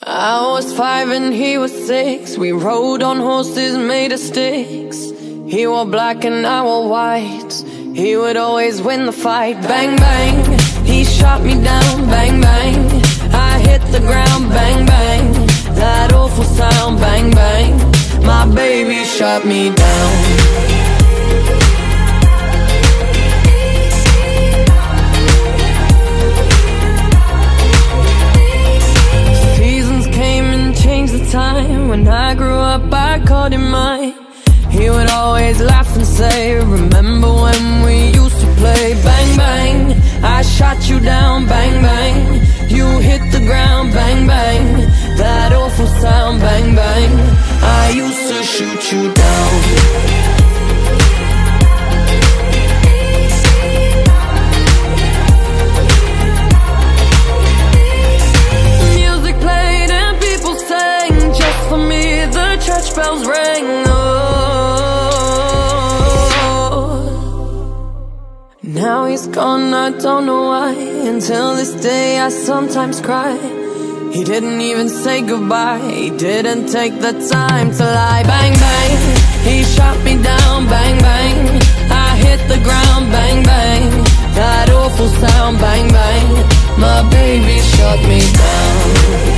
I was 5 and he was 6. We rode on horses made of sticks. He wore black and I wore white. He would always win the fight. Bang, bang, he shot me down. Bang, bang, I hit the ground. Bang, bang, that awful sound. Bang, bang, my baby shot me down. Time when I grew up, I called him mine. He would always laugh and say, remember when we used to play? Bang, bang, I shot you down. Bang, bang, you hit the ground. Bang, bang, that awful sound. Bang, bang, I used to shoot you down. Church bells rang, oh. Now he's gone, I don't know why. Until this day I sometimes cry. He didn't even say goodbye. He didn't take the time to lie. Bang, bang, he shot me down. Bang, bang, I hit the ground. Bang, bang, that awful sound. Bang, bang, my baby shot me down.